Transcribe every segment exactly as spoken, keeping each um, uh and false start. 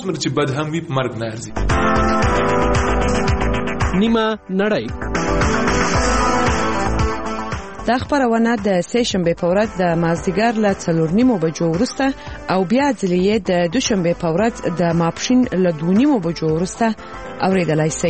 څومره چې بد هم وي په مرګ نه ارزي. نیمه نړۍ. دا خبرونه د سه شنبه په ورځ د مازدیګر له څلور نیمو بجو وروسته او بیا ځلې د دوشنبه په ورځ د ماپښین له دوه نیمو بجو وروسته اوریدلای شئ.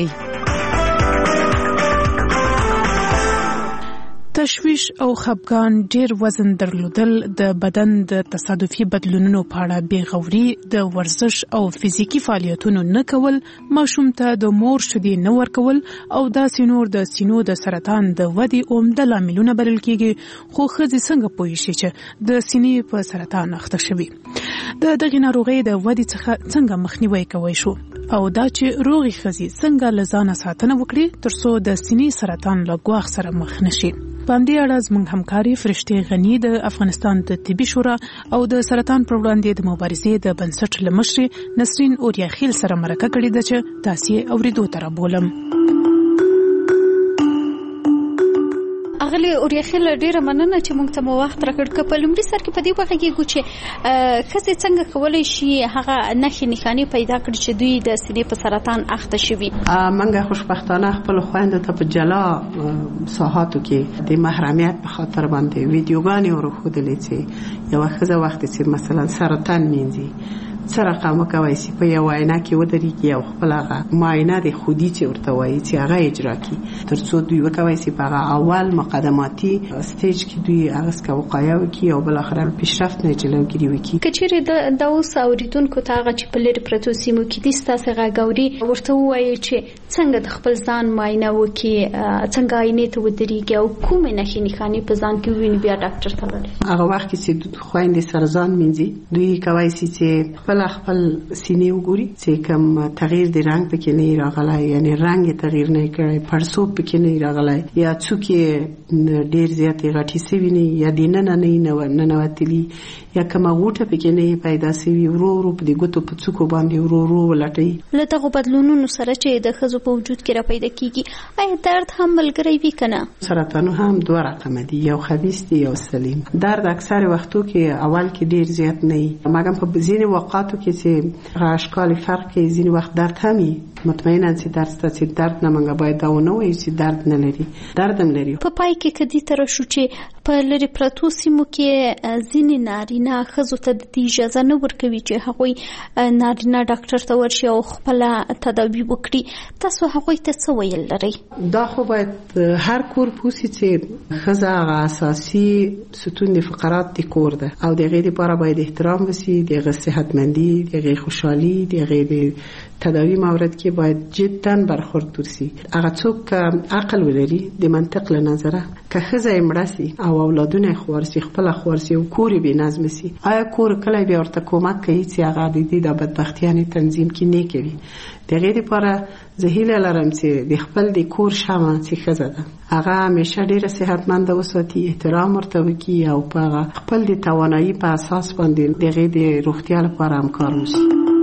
تشویش او خپګان ډیر وزن درلودل د بدن د تصادفي بدلونونو په اړه بې غوري د ورزش او فزیکی فعالیتونو نه کول ماشوم ته د مور شیدې نه ورکول او داسې نور د سینو د سرطان د ودې عمده لاملونه بلل کېږي. خو ښځې څنګه پوه شي چې د سینې په سرطان اخته شوي؟ د دغې ناروغۍ د ودې څخه څنګه مخنیوي کوي شو او دا چې روغې ښځې څنګه له ځانه ساتنه وکړي ترڅو د سینې سرطان له ګواښ سره مخ نشي. په همدې اړه زموږ همکاري فرشتې غني د افغانستان د طبي شورا او د سرطان پر وړاندې د مبارزې د بنسټ له مشرې نسرین اوریاخیل سره مرکه کړې ده چې تاسې اورېدو ته رابولم. اغلی اوریاخیل ډیره مننه چې موږ ته مو وخت راکړ. که په لومړي سر کې په دې وغږیږو چې ښځې څنګه کولی شي هغه نښې نښانې پیدا کړي چې دوی د سینې په سرطان اخته شوي. موږ خوشبختانه خپلو خویندو ته په جلا ساحاتو کې د محرمیت په خاطر باندې ویډیوګانې ورښودلې چې یوه ښځه وخت چې مثلا سرطان مینځي څه رقم وکوي چې په یو عینه کې ودرېږي او خپل هغه معاینه د خودي چې ورته وایي چې هغه اجرا کړي تر څو دوی وکوي چې په هغه اول مقدماتي سټیج کې دوی هغه څه وقایه وکړي او بالاخره پیشرفت نه جلوګیري وکړي. که چیرې د اوس اوریدونکو ته هغه چې په لرې پرتو سیمو کې دي ستاسې غږ اوري ورته ووایي چې څنګه د خپل ځان معاینه وکړي، څنګه عینې ته ودرېږي او کومې نښې نښانې په ځان کې وویني بیا ډاکټر ته لاړ. هغه وخت کې چې خویندې سره ځان مینځي دوی کولی شي چې خپل خپل سینې وګوري چې کوم تغییر د رنګ پکې نه راغلی، یعنی رنګ تغییر نه کړی، پړسوب پکې نه راغلی، یا څوکې ډېر زیاتې غټې شوي نه، یا دننه نه ننوتلي، یا کومه غوټه پکې نه پیدا شوي، ورو ورو په دې ګوتو په څوکو باندې ورو ورو ولټوي. له دغو بدلونونو سره چې د ښځو په وجود کې را پیدا کېږي آیا درد هم ملګری وي که نه؟ سرطانو هم دوه رقمه دي، یو خبیث دی یو سلیم. درد اکثر وختو کې اول کې ډېر زیات نه وي، مګر په ځینې وقاتو کې چې اشکال فرق کې ځینې وخت درد هم وي. مطمئنا چې درد ته چې درد نه منګه باید دا ونه وایي چې درد نه لري، درد هم لري. په پای کې که دې ته راشو چې په لرې پرتو سیمو کې ځینې نارینه ښځو ته د دې اجازه نه ورکوي چې هغوی نارینه ډاکټر ته ورشي او خپله تداوي وکړي، تاسو هغوی ته څه ویل لرئ؟ دا خو باید هر کور پوسي چې ښځه هغه اساسي ستون د فقرات د کور ده او د هغې دپاره باید احترام وسي، د هغې صحتمندي، د هغې خوشحالي، د هغې د تداوی مورد کې باید جدا برخورد وشي. هغه څوک عقل ولري د منطق له نظره که ښځه یې مړه سي او اولادونه یې خوار سي، خپله خوار سي او کور یې بېنظمه سي، آیا کور کلی بیا ورته کومک کوي چې هغه د دې د بدبختیانې تنظیم کې نه کوي؟ د هغې دپاره زه هیله لرم چې د خپل د کور شمع چې ښځه ده هغه همیشه ډېره صحتمنده وساتي، احترام ورته وکړي او په هغه خپل د توانایي په اساس باندې د هغې د روغتیا لپاره هم کار وشي.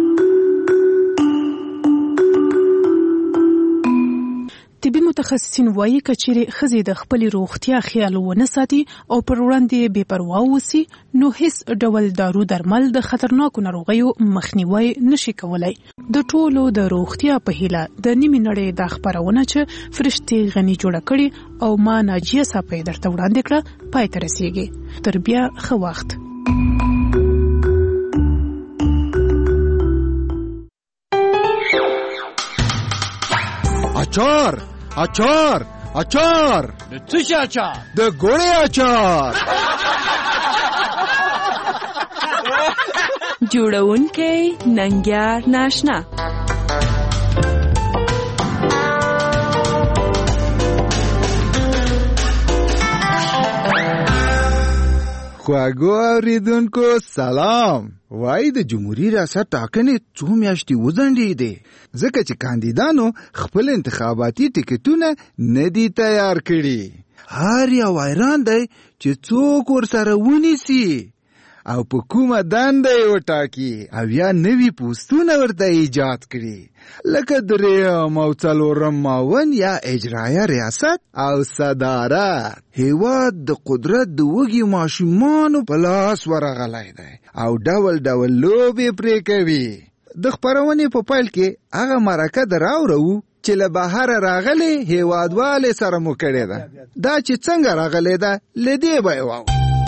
طبي متخصصین وایي که چیرې ښځې د خپلې روغتیا خیال ونه ساتي او پر وړاندې بې پروا اوسي نو هیڅ ډول دارو درمل د خطرناکو ناروغیو مخنیوی نشي کولی. د ټولو د روغتیا په هیله د نیمې نړۍ دا خپرونه چې فرشتې غني جوړه کړې او ما ناجیه صاحب درته وړاندې کړه پای ته رسیږي. تر بیا ښه وخت. اچار اچار اچار د څه شي اچار؟ د ګوړې اچار. جوړونکی ننګیار ناشنا. خواږو اوریدونکو سلام. وای د جمهوریت ریاست ټاکنې څو میاشتې وځنډېدې ځکه چې کاندیدانو خپل انتخاباتي ټکټونه نه دي تیار کړي. هر یو حیران دی چې څوک ورسره ونیسي او په کومه دنده یې وټاکي او یا نوي پوستونه ورته ایجاد کړي لکه درېیم او څلورم معاون یا اجرایه ریاست او صدارت. هیواد د قدرت د وږي ماشومانو په لاس ورغلی دی او ډول ډول لوبې پرې کوي. د خبرونې په پیل کې هغه مرکه دراوړو چې له بهر راغلي هیوادوال سره مو کړی ده. دا چې څنګه راغلی ده لدی به واو.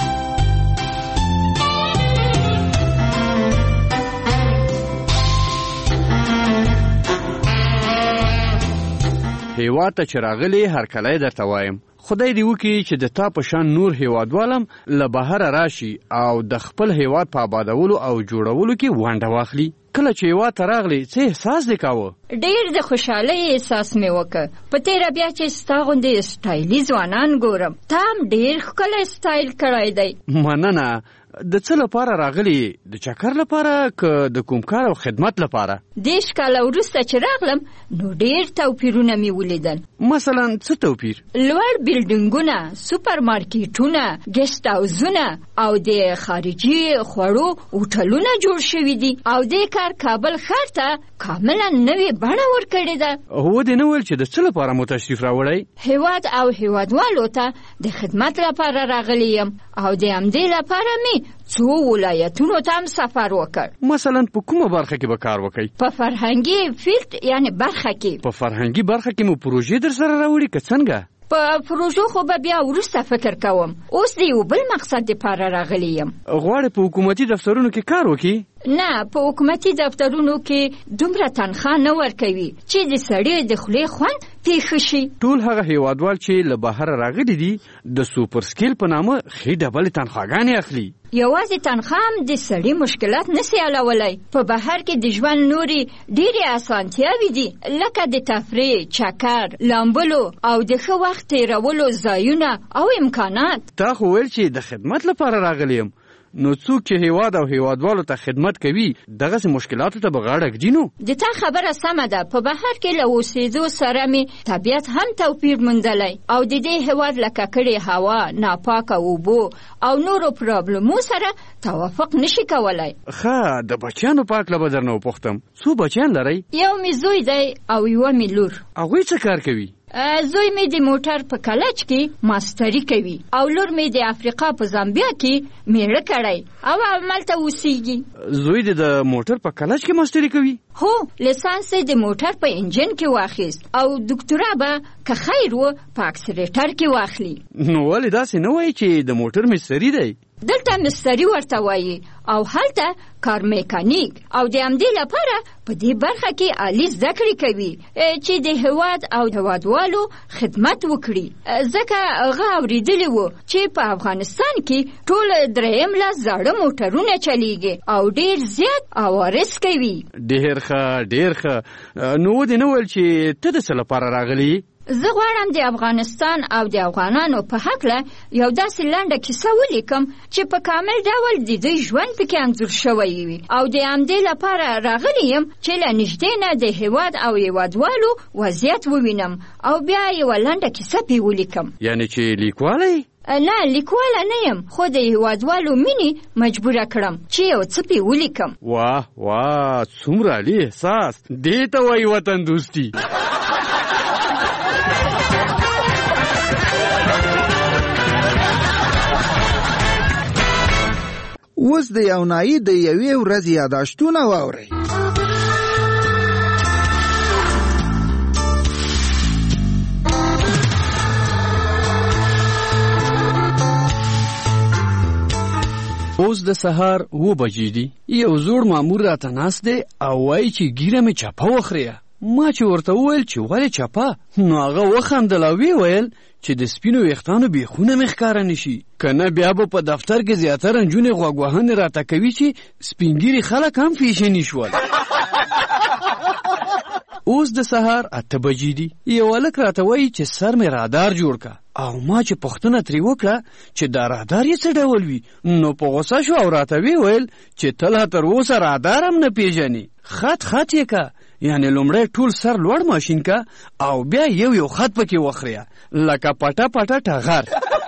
هیواد ته چې راغلی هرکلی درته وایم. خدای دې وکړي چې د تا په شان نور هیوادوالم له بهره راشي او د خپل هیواد په آبادولو او جوړولو کې ونډه واخلي. کله چې هیواد ته راغلی څه احساس دې کاوه؟ ډېر د خوشحالۍ احساس مې وکړ. په تېره بیا چې ستا غوندې سټایلي ځوانان ګورم. تا هم ډېر ښکلی سټایل کړی دی. مننه. د څه لپاره راغلی؟ د چکر لپاره که د کوم کار او خدمت لپاره؟ دېرش کاله وروسته چې راغلم نو ډېر توپیرونه مې ولیدل. مثلا څه توپیر؟ لوړ بلډینګونه، سوپر مارکیټونه، ګیسټ هاوزونه او د خارجي خوړو هوټلونه جوړ شوي دي او دې کار کابل ښار ته کاملا نوې بڼه ورکړې ده. هو دې نه ویل چې د څه لپاره مو تشریف راوړی؟ هیواد او هیوادوالو ته د خدمت لپاره راغلی یم او د همدې لپاره مې څو ولایتونو ته هم سفر وکړ. مثلا په کومه برخه کې به کار وکړئ؟ په فرهنګي فیلډ یعنی برخه کې. په فرهنګي برخه کې مو پروژې در سره راوړي که څنګه؟ په پروژو خو به بیا وروسته فکر کوم. اوس د یو بل مقصد دپاره راغلی یم. غواړې په حکومتي دفترونو کې کار وکړي؟ نه، په حکومتي دفترونو کې دومره تنخواه نه ورکوي چې د سړي د خولې خوند پیښ شي. ټول هغه هیوادوال چې له بهره راغلي دي د سوپر سکیل په نامه ښې ډبلې تنخواګانې اخلي. یوازې تنخواه هم د سړي مشکلات نسي حلولی. په بهر کې د ژوند نورې ډېرې اسانتیاوې دي لکه د تفریح، چکر، لامبلو او د ښه وخت تېرولو ځایونه او امکانات. تا خو ویل چې د خدمت لپاره راغلی یم. نو څوک چې هیواد او هیوادوالو ته خدمت کوي دغسې مشکلاتو ته به غاړه ږدي. نو د تا خبره سمه ده. په بهر کې له اوسېدو سره مې طبیعت هم توپیر موندلی او د دې هیواد له ککړې هوا، ناپاکه اوبو او نورو پرابلمو سره توافق نشي کولی. ښه، د بچیانو په هکله به درنه وپوښتم. څو بچیان لرئ؟ یو مې زوی دی او یوه مې لور. هغوی څه کار کوي؟ زوی مې د موټر په کلچ کې ماستري کوي او لور مې د افریقا په زامبیا کې میړه کړی او همالته اوسیږي. زوی دې د موټر په کلچ کې ماستري کوي؟ هو، لیسانس یې د موټر په انجن کې واخیست او ډاکټرا به که خیر و په اکسلریټر کې واخلي. نو ولې داسې نه وایي چې د موټر مستري دی؟ دلته مستري ورته وایي او هلته کار میکانیک او د همدې لپاره په دې برخه کې عالي زده کړې کوي چې د هیواد او هیوادوالو خدمت وکړي. ځکه هغه اورېدلی و چې په افغانستان کې ټول دریم لاس زاړه موټرونه چلیږي او ډېر زیات عوارض کوي. ډېر ښه، ډېر ښه. نو دې نه ویل چې ته د څه لپاره راغلی؟ زه غواړم د افغانستان او د افغانانو په هکله یو داسې لنډه کیسه ولیکم چې په کامل ډول د دوی ژوند پکې انځور شوی وي او د همدې لپاره راغلی یم چې له نږدې نه د هیواد او هیوادوالو وضعیت ووینم او بیا یوه لنډه کیسه پې ولیکم. یعنې چې لیکوالی؟ نه، لیکواله نه یم، خو د هیوادوالو مینې مجبوره کړم چې یو څه پې ولیکم. واه واه، څومره عالي احساس. دې ته وایي وطن دوستي. اوس د یو نایي د یوې ورځې یاداشتونه واورئ. اوس د سهار اوه بجې دي. یو زوړ مامور راته ناست دی او وایي چې ګیره مې چپه وخریه. ما چې ورته وویل چې ولې چپه، نو هغه وخندل او ویې ویل چې د سپینو ویښتانو بیخونه مې ښکاره نشي، که نه بیا به په دفتر کې زیاتره نجونې غوږ وهنې راته کوي چې سپینګیري خلک هم فیشني شول. اوس د سهار اته بجې دي. یو هلک راته وایي چې سر مې رادار جوړ که او ما چې پوښتنه ترې وکړه چې دا رادار یې څه ډول وي، نو په غوسه شو او راته ویې ویل چې ته لا تر اوسه رادار هم نه پېژنې. خط خط یې که، یعنی لومړی ټول سر لوړ ماشین که او بیا یو یو خط پکې وخریه لکه پټه پټه ټغر.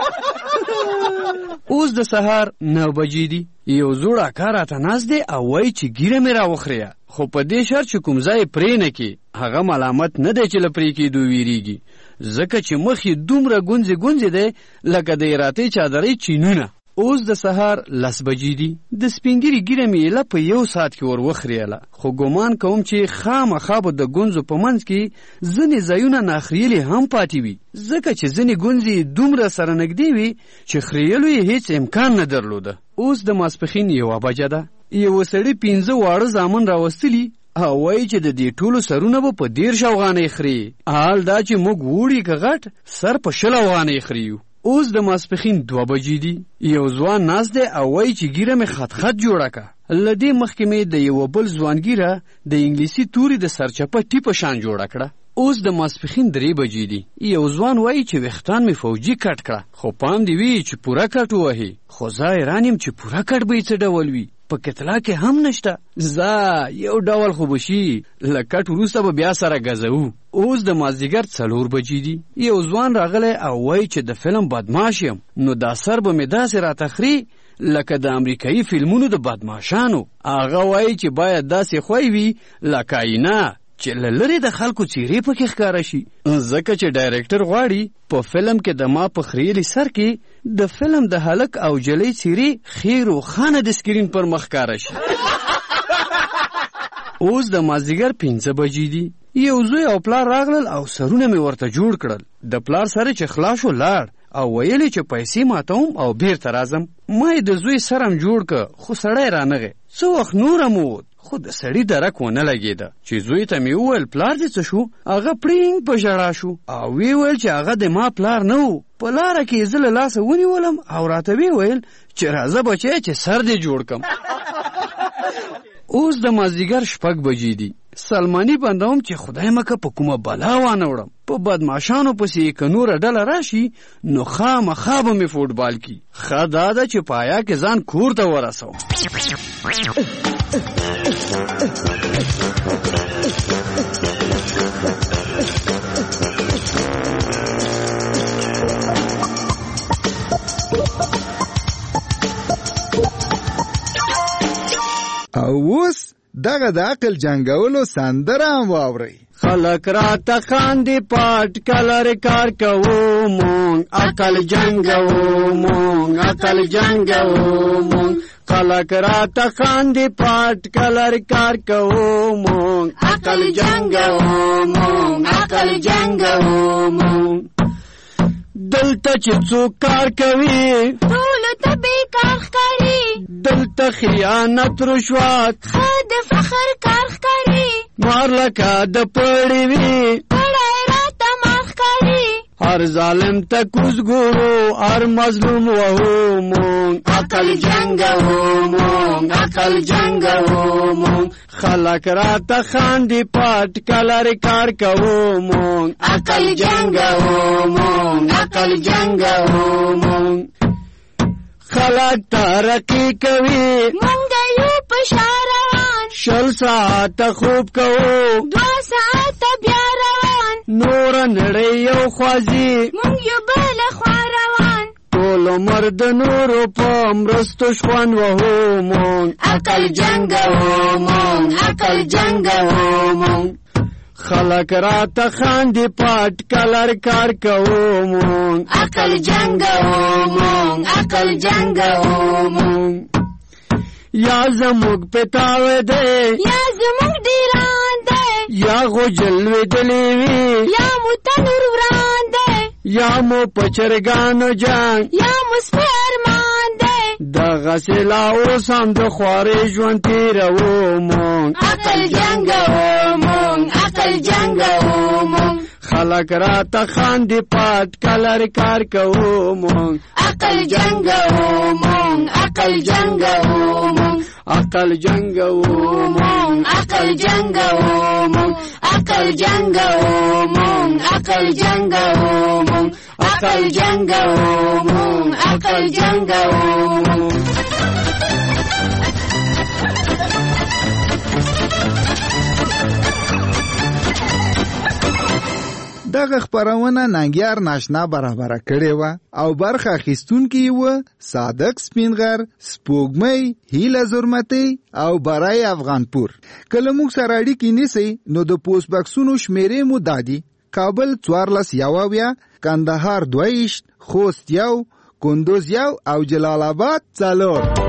اوس د سهار نو بجې دي. یو زوړ اکا راته ناست دی او وایي چې ګیره مې راوخریه، خو په دې شرط چې کوم ځای پرې نه کړي. هغه ملامت نه دی چې له پرې کېدو ویریږي، ځکه چې مخ یې دومره ګونځې ګونځې دی لکه د ایراتۍ چادرۍ چینونه. اوس د سهار لس بجې دي. د سپینګیري ګیره مې ایله په یو ساعت کې ور وخریاله، خو ګمان کوم چې خامخا به د ګونځو په منځ کې ځینې ځایونه ناخریلې هم پاتې وي، ځکه چې ځینې ګونځې دومره سره نږدې وي چې خریلو یې هیڅ امکان نه درلوده. اوس د ماسپښین یوه بجه ده. یوه سړي پنځه واړه زامن راوستلي او وایي چې د دې ټولو سرونه به په دېرش افغانۍ خري. حال دا چې موږ وړي که غټ سر په شل افغانۍ خریو. اوس د ماسپښین دوه بجې دي. یو ځوان ناست دی او وایي چې ګیره مې خط خط جوړه که. له دې مخکې مې د یوه بل ځوان ګیره د انګلیسي توري د سرچپه ټیپه شان جوړه کړه. اوس د ماسپښین درې بجې دي. یو ځوان وایي چې ویښتان مې فوجي کټ کړه، خو پام دې وي چې پوره کټ ووهي. خو زه حیران یم چې پوره کټ به یې څه ډول وي، په کتلا کې هم نشته. زه یو ډول خو به شي، له کټ وروسته به بیا سره ګزوو. اوس د مازدیګر څلور بجې دي. یو ځوان راغلی او وایي چې د فلم بدماش یم، نو دا سر به مې داسې راته خري لکه د امریکایي فلمونو د بدماشانو. هغه وایي چې باید داسې خوی وي لکه آینه چې له لرې د خلکو څیرې پکې ښکاره شي، ځکه چې ډایرکټر غواړي په فلم کې د ما په خریلي سر کې د فلم د هلک او جلۍ څیرې ښې روښانه د سکرین پر مخ ښکاره شي. اوس د مازدیګر پنځه بجې دي. یو زوی او پلار راغلل او سرونه مې ورته جوړ کړل. د پلار سره چې خلاص شو لاړ او ویلې چې پیسې ماتوم او بیرته راځم. ما یې د زوی سرم جوړ که، خو سړی رانغی. څه وخت نورم ووت، خو د سړي درک ونه لګېده. چې زوی ته مې وویل پلار دې څه شو، هغه پړینګ په ژړا شو او وی ویل چې هغه د ما پلار نه و. په لاره کې زه له لاسه ونیولم او راته وی ویل چې راځه بچی چې سر دې جوړ کم. اوس د مازدیګر شپږ بجې دي. سلماني بندوم چې خدای مکه په کومه بلا وانه وړم. په بدماشانو پسې که نوره ډله راشي نو خامخا به مې فوټبال کی. ښه دا ده چې پایا کې ځان کور ته ورسوم. او اوس دغه د عقل جنگولو سندره هم واورئ. خلق راته خاندي پاټ کلر کار کوو مونږ، عقل جنگوو مونږ، عقل جنگوو مونږ. خلق راته خاندي پاټ کلر کار کوو مونږ، عقل جنگوو مونږ، عقل جنگوو مونږ. دلته چې څوک کار کوي ټولو ته بیکار ښکاري، دلته خیانت رشوت ښه د فخر کار ښکاري. مار لکه د پړی وي پړی راته مار ښکاري. هر ظالم ته کوز ګورو، هر مظلوم وهو مونږ، عقل جنگوو مونږ، عقل جنگوو مونږ. خلق راته خاندي پاټ کلر کار کوو مونږ، عقل جنگوو مونږ، عقل جنگوو مونږ. خلق ترقی کوي مونږ یو په شا روان، شل ساعته خوب کوو، دوه ساعته بیا روان. نوره نړۍ یو خوځي مونږ یو بله خوا روان. ټول عمر د نورو په مرستو شخوند وهو مونږ، عقل جنگوو مونږ، عقل جنگوو مونږ. خلق راته خاندي پاټ کلر کار کوو مونږ، عقل جنگوو مونږ، عقل جنگوو مونږ. یا زموږ پتاوی دی یا زموږ ډیران دی، یا غو جلوېدلې وي یا مو تنور وران دی، یا مو په چرګانو جنګ، یا مو سپی ارمان دی. دغسې لا اوس هم د خوارې ژوند تېروو مونږ، عقل جنګوو مونږ، عقل جنګوو مونږ. خلق راته خاندي پاټ کلر کار کوو مونږ، عقل جنګوو مونږ، عقل جنګوو مونږ. عقل جنگوو مونږ، عقل جنګوو مونږ، عقل جنګوو مونږ، عقل جنګوو مونږ، عقل جنګوو مونږ، عقل جنګوو مونږ. دغه خپرونه ننګیار ناشنا برابره کړې وه او برخه اخیستونکي یې وه صادق سپینغر، سپوږمۍ، هیله زرمتۍ او برای افغانپور. که له موږ سره اړیکې نیسئ نو د پوسټ بکسونو شمېرې مو دا دي: کابل څوارلس یو اویا، کندهار دوه ویشت، خوست یو، کندوز یو او جلال آباد څلور.